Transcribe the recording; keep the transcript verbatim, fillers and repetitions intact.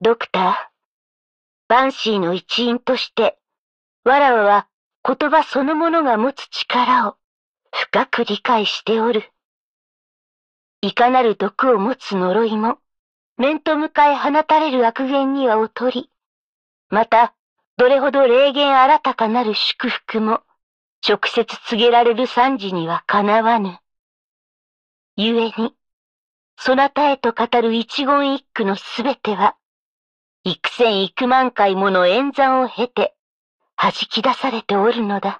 ドクター、バンシーの一員として、わらわは言葉そのものが持つ力を深く理解しておる。いかなる毒を持つ呪いも、面と向かい放たれる悪言には劣り、また、どれほど霊言新たかなる祝福も、直接告げられる惨事にはかなわぬ。故に、そなたへと語る一言一句のすべては、幾千幾万回もの演算を経て、弾き出されておるのだ。